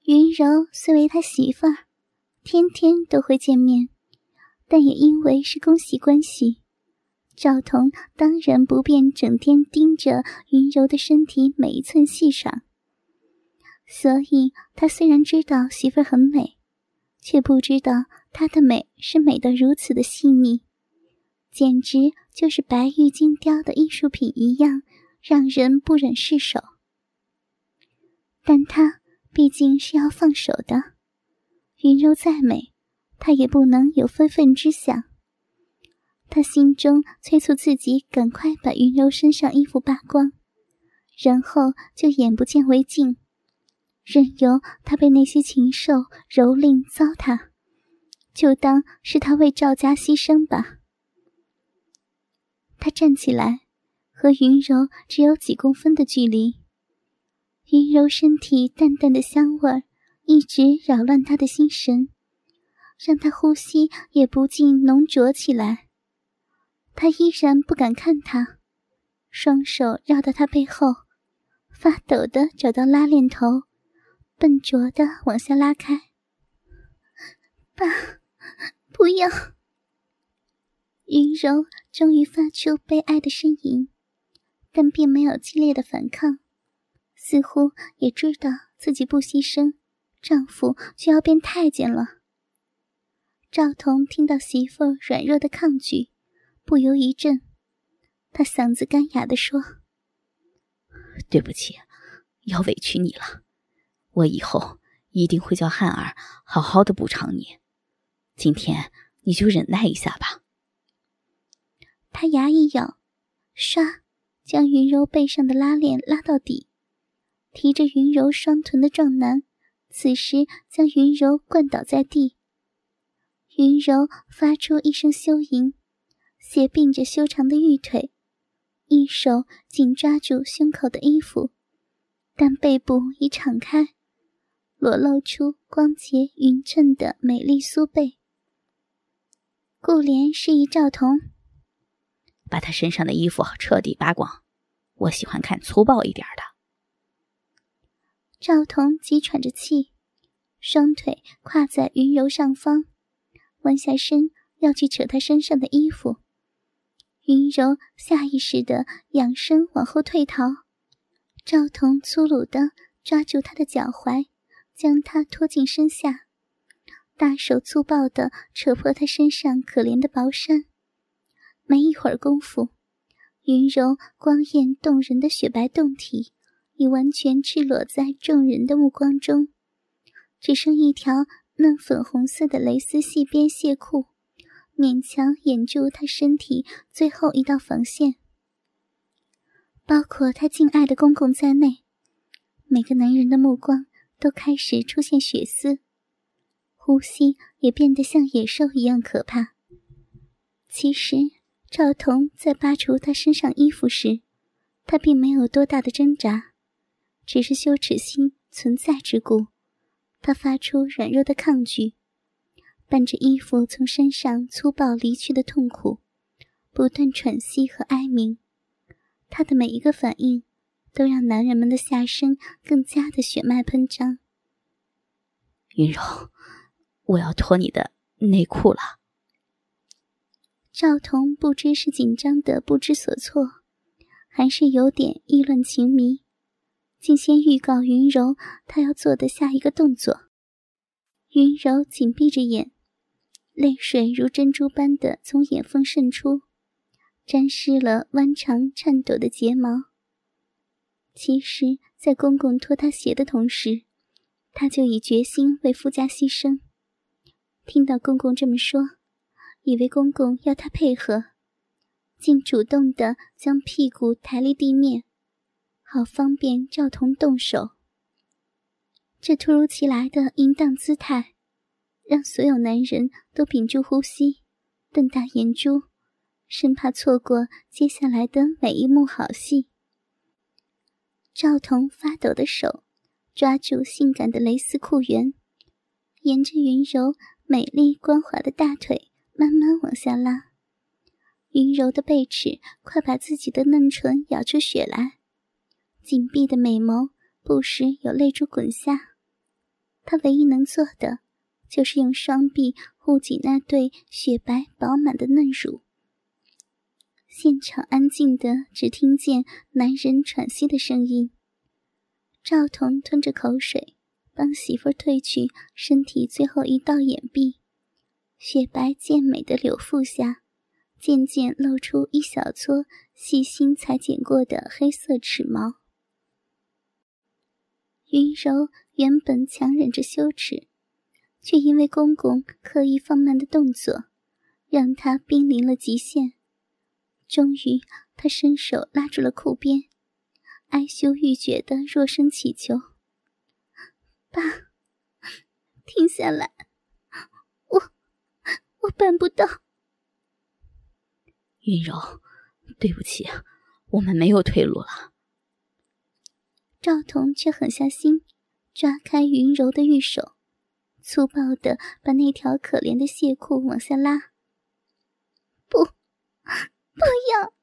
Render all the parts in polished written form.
云柔虽为他媳妇儿，天天都会见面，但也因为是公媳关系，赵彤当然不便整天盯着云柔的身体每一寸细赏。所以他虽然知道媳妇儿很美，却不知道她的美是美得如此的细腻，简直就是白玉金雕的艺术品一样，让人不忍释手。但他毕竟是要放手的，云柔再美，他也不能有非分之想。他心中催促自己赶快把云柔身上衣服扒光，然后就眼不见为净，任由他被那些禽兽蹂躏糟蹋，就当是他为赵家牺牲吧。他站起来，和云柔只有几公分的距离，云柔身体淡淡的香味一直扰乱他的心神，让他呼吸也不禁浓浊起来。他依然不敢看他，双手绕到他背后，发抖地找到拉链头，笨拙地往下拉开。爸，不要！云柔终于发出悲哀的呻吟，但并没有激烈的反抗，似乎也知道自己不牺牲，丈夫就要变太监了。赵彤听到媳妇软弱的抗拒，不由一震，他嗓子干哑地说： 对不起，要委屈你了，我以后一定会叫汉儿好好的补偿你，今天你就忍耐一下吧。 他牙一咬，唰将云柔背上的拉链拉到底，提着云柔双臀的壮男此时将云柔灌倒在地。云柔发出一声羞吟，斜并着修长的玉腿，一手紧抓住胸口的衣服，但背部已敞开，裸露出光洁匀称的美丽酥背。顾怜示意赵彤： 把他身上的衣服彻底扒光，我喜欢看粗暴一点的。 赵彤急喘着气，双腿跨在云柔上方，弯下身要去扯她身上的衣服。云柔下意识地仰身往后退逃，赵彤粗鲁地抓住她的脚踝，将她拖进身下，大手粗暴地扯破她身上可怜的薄衫。没一会儿功夫，云柔光艳动人的雪白胴体已完全赤裸在众人的目光中，只剩一条嫩粉红色的蕾丝细边亵裤勉强掩住她身体最后一道防线。包括她敬爱的公公在内，每个男人的目光都开始出现血丝，呼吸也变得像野兽一样可怕。其实赵彤在扒除她身上衣服时，她并没有多大的挣扎，只是羞耻心存在之故，她发出软弱的抗拒，伴着衣服从身上粗暴离去的痛苦，不断喘息和哀鸣。她的每一个反应都让男人们的下身更加的血脉喷张。 云柔，我要脱你的内裤了。 赵彤不知是紧张的不知所措，还是有点意乱情迷，竟先预告云柔她要做的下一个动作。云柔紧闭着眼，泪水如珍珠般的从眼缝渗出，沾湿了弯长颤抖的睫毛。其实在公公脱她鞋的同时，她就已决心为夫家牺牲。听到公公这么说，以为公公要她配合，竟主动地将屁股抬离地面，好方便赵彤动手。这突如其来的淫荡姿态，让所有男人都屏住呼吸，瞪大眼珠，生怕错过接下来的每一幕好戏。赵彤发抖的手抓住性感的蕾丝裤缘，沿着云柔美丽光滑的大腿慢慢往下拉。云柔的背齿快把自己的嫩唇咬出血来，紧闭的美眸不时有泪珠滚下。 他唯一能做的就是用双臂护紧那对雪白饱满的嫩乳。现场安静的只听见男人喘息的声音。赵彤吞着口水，帮媳妇褪去身体最后一道眼壁，雪白健美的柳腹下渐渐露出一小撮细心裁剪过的黑色齿毛。云柔原本强忍着羞耻，却因为公公刻意放慢的动作，让她濒临了极限。终于，她伸手拉住了裤边，哀羞欲绝地弱声祈求：“爸，停下来，我办不到。” 云柔，对不起，我们没有退路了。 赵彤却狠下心，抓开云柔的玉手，粗暴地把那条可怜的亵裤往下拉。不要！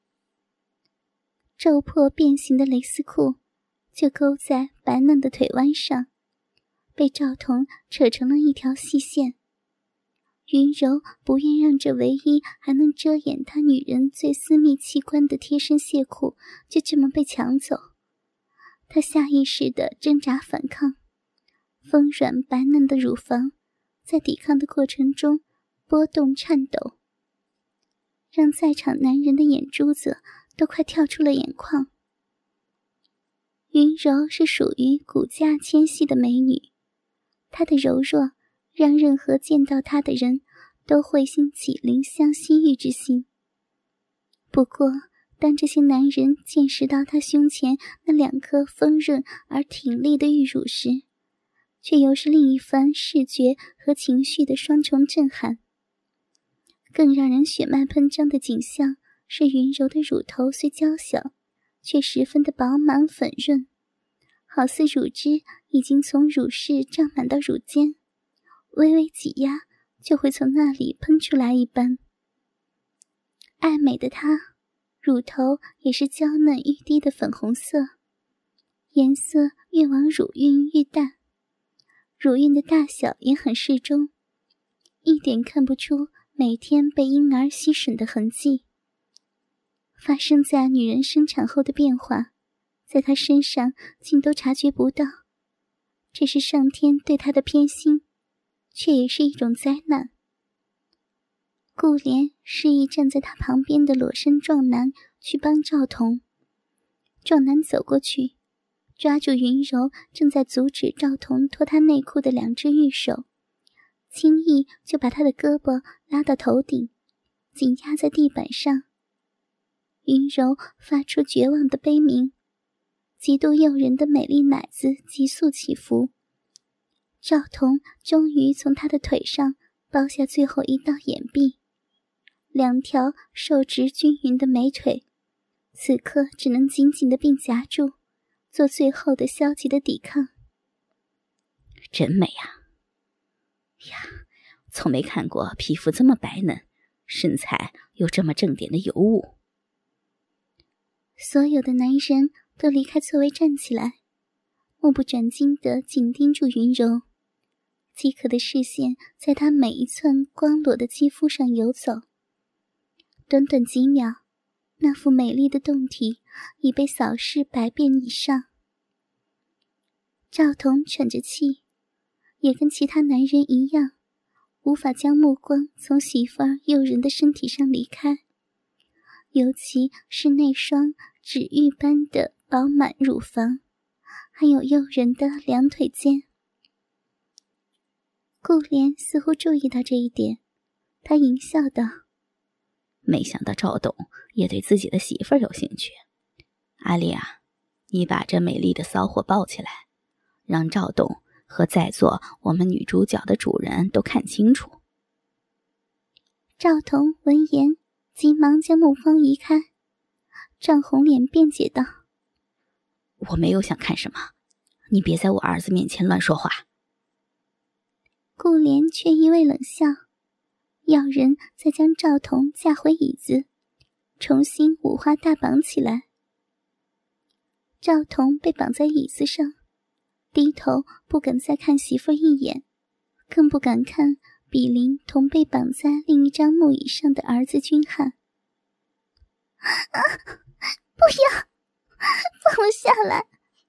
皱破变形的蕾丝裤就勾在白嫩的腿弯上，被赵彤扯成了一条细线。云柔不愿让这唯一还能遮掩她女人最私密器官的贴身亵裤就这么被抢走，她下意识地挣扎反抗，丰软白嫩的乳房在抵抗的过程中波动颤抖，让在场男人的眼珠子都快跳出了眼眶。云柔是属于骨架纤细的美女，她的柔弱让任何见到她的人都会兴起怜香惜玉之心。不过当这些男人见识到她胸前那2颗丰润而挺立的玉乳时，却又是另一番视觉和情绪的双重震撼。更让人血脉喷张的景象是云柔的乳头虽娇小，却十分的饱满粉润，好似乳汁已经从乳室胀满到乳尖，微微挤压就会从那里喷出来一般。爱美的她，乳头也是娇嫩欲滴的粉红色，颜色越往乳晕越淡，乳晕的大小也很适中，一点看不出每天被婴儿吸吮的痕迹。发生在女人生产后的变化，在她身上竟都察觉不到，这是上天对她的偏心，却也是一种灾难。顾怜示意站在她旁边的裸身壮男去帮赵彤。壮男走过去，抓住云柔正在阻止赵彤脱她内裤的2只玉手，轻易就把她的胳膊拉到头顶，紧压在地板上。云柔发出绝望的悲鸣，极度诱人的美丽奶子急速起伏。赵彤终于从她的腿上剥下最后一道眼壁，2条瘦直均匀的美腿此刻只能紧紧地并夹住，做最后的消极的抵抗。 真美啊！呀，从没看过皮肤这么白嫩，身材又这么正点的尤物。 所有的男人都离开座位站起来，目不转睛地紧盯住云柔，饥渴的视线在她每一寸光裸的肌肤上游走。短短几秒，那副美丽的胴体已被扫视100遍以上。赵彤喘着气，也跟其他男人一样，无法将目光从媳妇儿诱人的身体上离开，尤其是那双指玉般的饱满乳房，还有诱人的2腿间。顾怜似乎注意到这一点，她淫笑道：“ 没想到赵董也对自己的媳妇儿有兴趣。阿丽啊，你把这美丽的骚货抱起来，让赵董和在座我们女主角的主人都看清楚。” 赵彤闻言急忙将目光移开，涨红脸辩解道：“ 我没有想看什么，你别在我儿子面前乱说话。” 顾怜却一味冷笑，要人再将赵彤架回椅子，重新五花大绑起来。赵彤被绑在椅子上， 低头不敢再看媳妇一眼，更不敢看比邻同被绑在另一张木椅上的儿子君汉。不要，放我下来！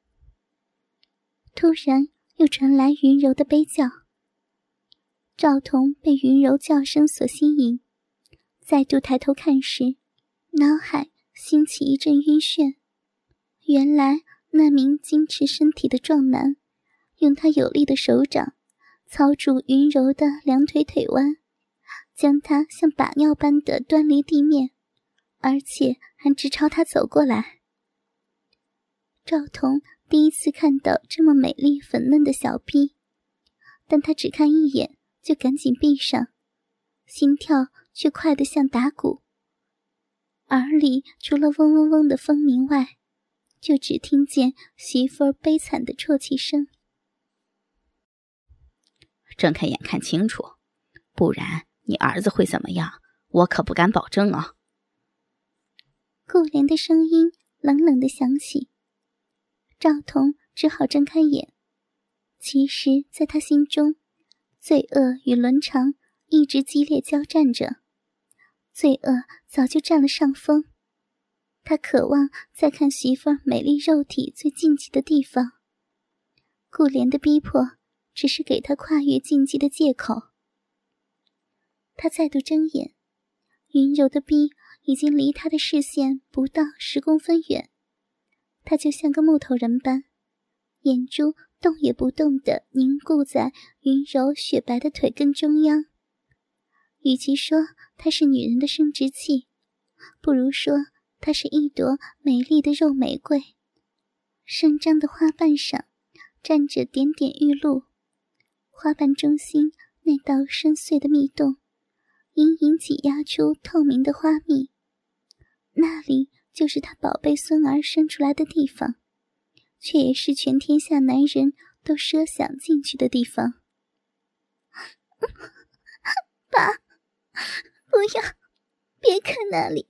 突然又传来云柔的悲叫。赵彤被云柔叫声所吸引，再度抬头看时，脑海兴起一阵晕眩。原来那名矜持身体的壮男，用他有力的手掌操住云柔的两腿腿弯，将她像把尿般的端离地面，而且还直朝他走过来。赵彤第一次看到这么美丽粉嫩的小臂，但他只看一眼就赶紧闭上，心跳却快得像打鼓，耳里除了嗡嗡嗡的风鸣外，就只听见媳妇儿悲惨的啜泣声。 睁开眼看清楚，不然你儿子会怎么样，我可不敢保证啊。 顾怜的声音冷冷地响起，赵彤只好睁开眼。其实在他心中，罪恶与伦常一直激烈交战着，罪恶早就占了上风。他渴望再看媳妇儿美丽肉体最禁忌的地方，顾怜的逼迫只是给他跨越禁忌的借口。他再度睁眼，云柔的逼已经离他的视线不到10公分远，他就像个木头人般，眼珠动也不动地凝固在云柔雪白的腿根中央。与其说她是女人的生殖器，不如说她是一朵美丽的肉玫瑰。生长的花瓣上沾着点点玉露，花瓣中心那道深邃的蜜洞隐隐挤压出透明的花蜜，那里就是他宝贝孙儿生出来的地方，却也是全天下男人都奢想进去的地方。爸，不要，别看那里。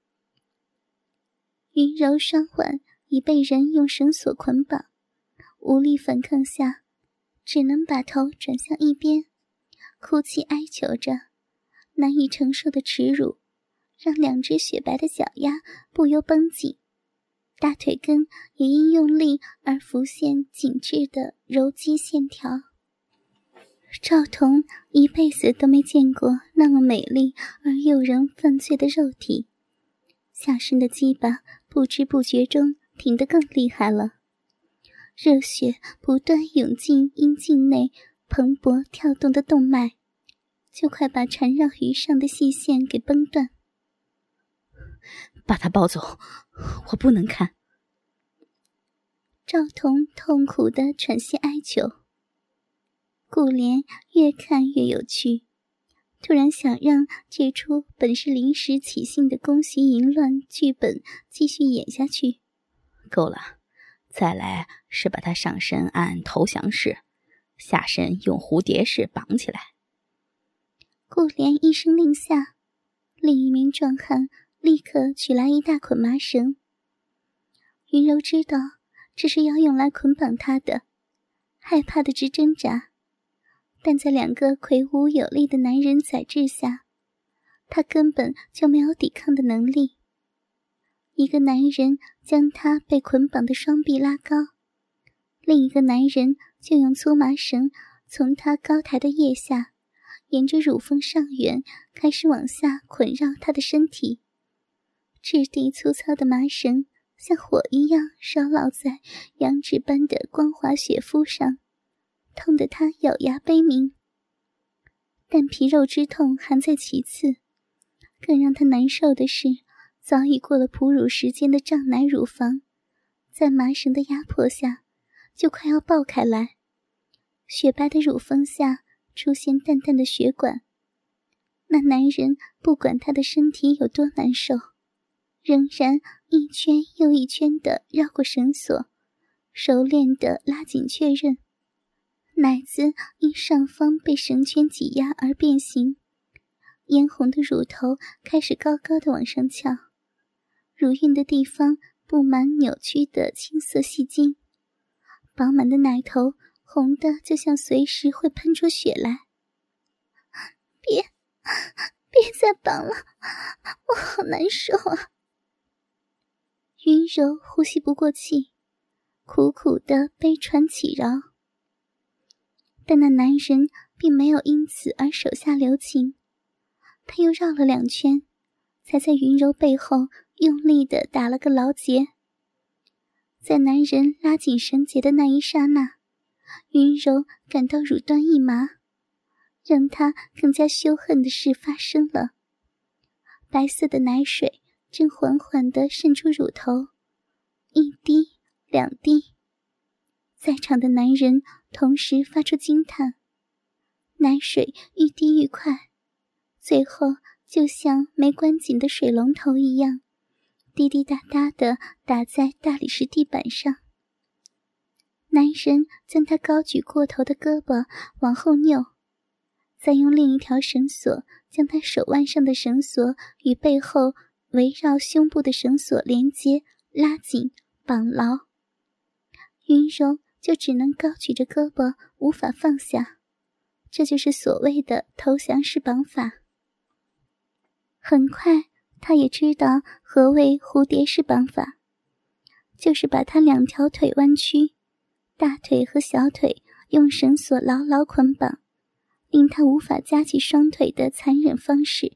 云柔双腕已被人用绳索捆绑，无力反抗下，只能把头转向一边，哭泣哀求着。难以承受的耻辱让两只雪白的脚丫不由绷紧，大腿根也因用力而浮现紧致的柔肌线条。赵彤一辈子都没见过那么美丽而诱人犯罪的肉体，下身的鸡巴不知不觉中挺得更厉害了，热血不断涌进阴茎内蓬勃跳动的动脉，就快把缠绕于上的细线给崩断。 把他抱走，我不能看。 赵彤痛苦地喘息哀求。顾怜越看越有趣，突然想让这出本是临时起兴的宫袭淫乱剧本继续演下去。 够了，再来是把他上身按投降式，下身用蝴蝶式绑起来。 顾怜一声令下，另一名壮汉立刻取来一大捆麻绳。云柔知道这是要用来捆绑他的，害怕的直挣扎，但在两个魁梧有力的男人宰制下，他根本就没有抵抗的能力。一个男人将他被捆绑的双臂拉高，另一个男人就用粗麻绳从他高台的腋下沿着乳峰上缘开始往下捆绕他的身体。质地粗糙的麻绳像火一样烧烙在羊脂般的光滑雪肤上，痛得他咬牙悲鸣。但皮肉之痛还在其次，更让他难受的是，早已过了哺乳时间的胀奶乳房，在麻绳的压迫下就快要爆开来，雪白的乳峰下出现淡淡的血管。那男人不管他的身体有多难受，仍然一圈又一圈地绕过绳索，熟练地拉紧确认。奶子因上方被绳圈挤压而变形，嫣红的乳头开始高高地往上翘，乳晕的地方布满扭曲的青色细筋， 饱满的奶头红的就像随时会喷出血来。别再绑了，我好难受啊。云柔呼吸不过气，苦苦的悲喘乞饶。但那男人并没有因此而手下留情，他又绕了2圈，才在云柔背后用力地打了个牢结。在男人拉紧绳结的那一刹那，云柔感到乳端一麻，让她更加羞恨的事发生了。白色的奶水正缓缓地渗出乳头，1滴2滴。在场的男人同时发出惊叹，奶水愈滴愈快，最后就像没关紧的水龙头一样，滴滴答答地打在大理石地板上。男人将他高举过头的胳膊往后扭，再用另一条绳索将他手腕上的绳索与背后围绕胸部的绳索连接，拉紧绑牢。云柔就只能高举着胳膊无法放下，这就是所谓的投降式绑法。很快他也知道何谓蝴蝶式绑法，就是把他2条腿弯曲，大腿和小腿用绳索牢牢捆绑，令他无法夹起双腿的残忍方式。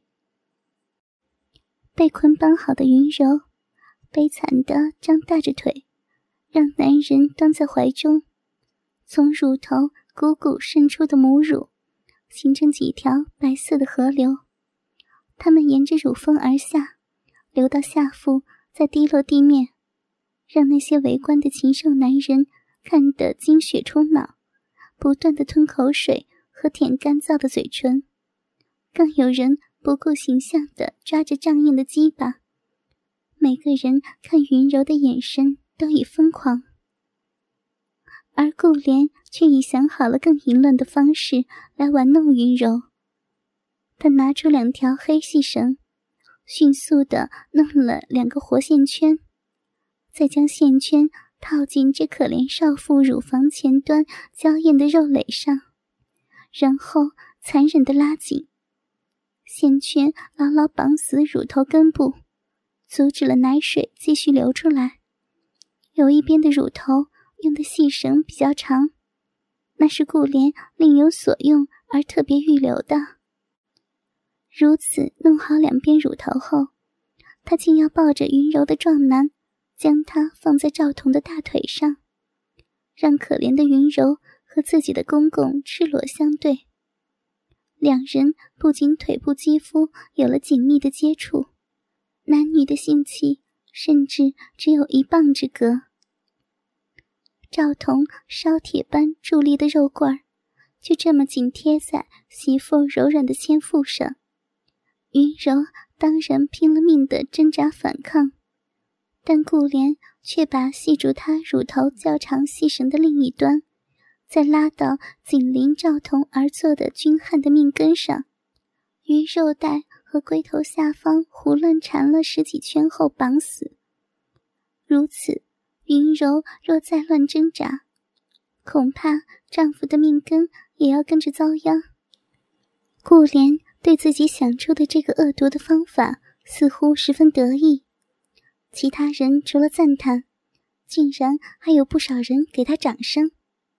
被捆绑好的云柔悲惨地张大着腿，让男人端在怀中，从乳头汩汩渗出的母乳形成几条白色的河流，它们沿着乳峰而下，流到下腹，再滴落地面，让那些围观的禽兽男人看得精血冲脑，不断地吞口水和舔干燥的嘴唇，更有人不顾形象地抓着胀硬的鸡巴。每个人看云柔的眼神都已疯狂，而顾莲却已想好了更淫乱的方式来玩弄云柔。他拿出2条黑细绳，迅速地弄了2个活线圈，再将线圈套进这可怜少妇乳房前端娇艳的肉蕾上，然后残忍地拉紧，线圈牢牢绑死乳头根部，阻止了奶水继续流出来。有一边的乳头用的细绳比较长，那是顾莲另有所用而特别预留的。如此弄好2边乳头后，他竟要抱着云柔的壮男，将她放在赵彤的大腿上，让可怜的云柔和自己的公公赤裸相对。2人不仅腿部肌肤有了紧密的接触，男女的性器甚至只有1磅之隔。赵彤烧铁般伫立的肉罐就这么紧贴在媳妇柔软的纤腹上，云柔当然拼了命地挣扎反抗，但顾莲却把系住她乳头较长细绳的另一端再拉到紧邻赵彤而坐的君汉的命根上，于肉带和龟头下方胡乱缠了10几圈后绑死。如此，云柔若再乱挣扎，恐怕丈夫的命根也要跟着遭殃。顾莲对自己想出的这个恶毒的方法似乎十分得意，其他人除了赞叹，竟然还有不少人给他掌声。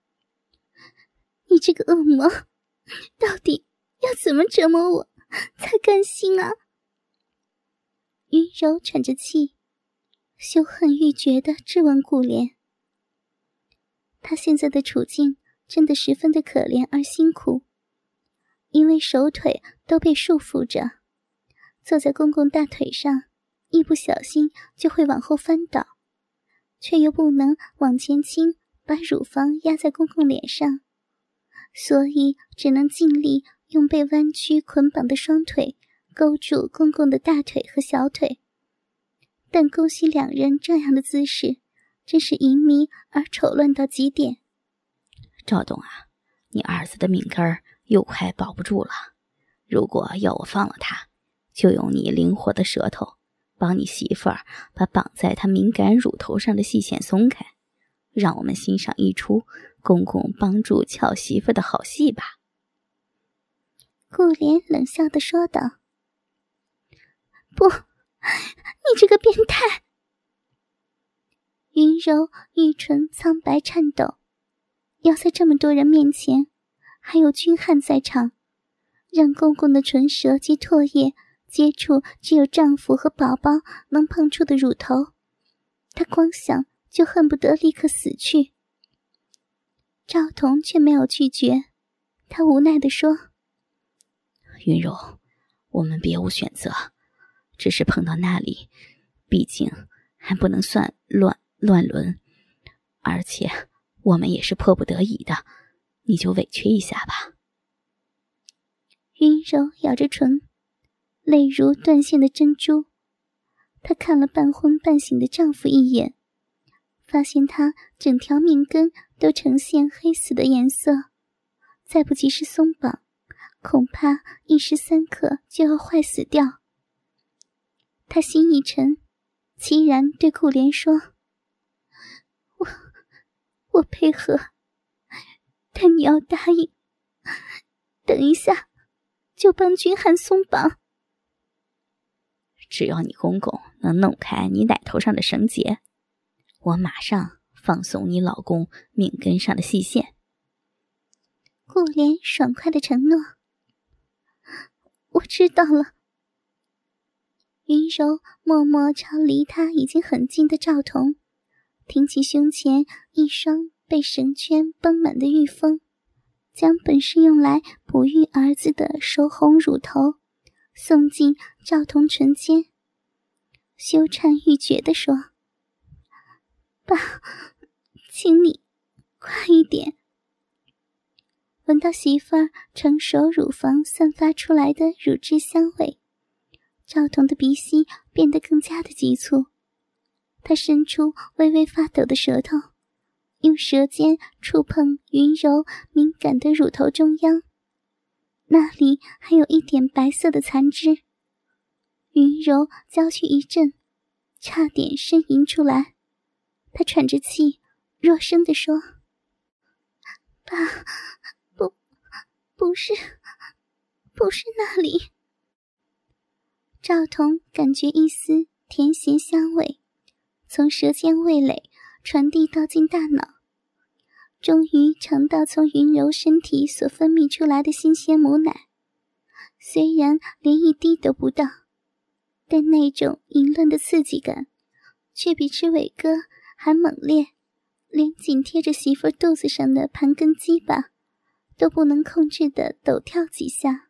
你这个恶魔，到底要怎么折磨我才甘心啊？云柔喘着气，羞恨欲绝地质问顾莲。她现在的处境真的十分的可怜而辛苦，因为手腿都被束缚着，坐在公公大腿上，一不小心就会往后翻倒，却又不能往前倾，把乳房压在公公脸上，所以只能尽力用被弯曲捆绑的双腿勾住公公的大腿和小腿。但恭喜2人这样的姿势真是淫靡而丑乱到极点。 赵董啊，你儿子的命根儿又快保不住了，如果要我放了他，就用你灵活的舌头帮你媳妇儿把绑在她敏感乳头上的细线松开， 让我们欣赏一出公公帮助俏媳妇的好戏吧。 顾莲冷笑地说道。不，你这个变态！云柔玉唇苍白颤抖，要在这么多人面前，还有君汉在场，让公公的唇舌及唾液接触只有丈夫和宝宝能碰触的乳头，她光想就恨不得立刻死去。赵彤却没有拒绝，他无奈地说： 云柔，我们别无选择，只是碰到那里，毕竟还不能算乱伦，而且我们也是迫不得已的，你就委屈一下吧。 云柔咬着唇，泪如断线的珍珠。她看了半昏半醒的丈夫一眼，发现他整条命根都呈现黑死的颜色，再不及时松绑，恐怕一时三刻就要坏死掉。他心一沉，凄然对顾莲说：我配合，但你要答应，等一下就帮君汉松绑。 只要你公公能弄开你奶头上的绳结，我马上放松你老公命根上的细线。 顾莲爽快地承诺：我知道了。云柔默默朝离他已经很近的赵彤挺起胸前一双被绳圈绷满的玉峰，将本是用来哺育儿子的熟红乳头送进赵彤唇间，羞颤欲绝地说：爸，请你快一点。闻到媳妇儿成熟乳房散发出来的乳汁香味，赵彤的鼻息变得更加的急促。他伸出微微发抖的舌头，用舌尖触碰云柔敏感的乳头中央，那里还有一点白色的残汁。云柔娇躯一震，差点呻吟出来。她喘着气，弱声地说：爸，不是那里。赵彤感觉一丝甜咸香味从舌尖味蕾传递到进大脑，终于尝到从云柔身体所分泌出来的新鲜母奶。虽然连一滴都不到，但那种淫乱的刺激感却比吃伟哥还猛烈，连紧贴着媳妇肚子上的盘根鸡巴都不能控制地抖跳几下。